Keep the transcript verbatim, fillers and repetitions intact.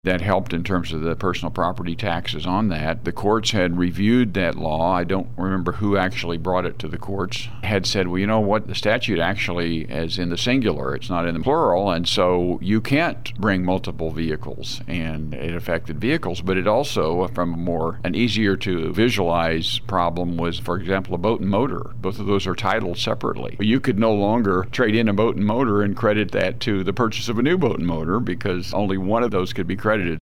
That helped in terms of the personal property taxes on that. The courts had reviewed that law. I don't remember who actually brought it to the courts. Had said, well, you know what? The statute actually is in the singular. It's not in the plural. And so you can't bring multiple vehicles. And it affected vehicles. But it also, from a more, an easier to visualize problem was, for example, a boat and motor. Both of those are titled separately. You could no longer trade in a boat and motor and credit that to the purchase of a new boat and motor because only one of those could be credited.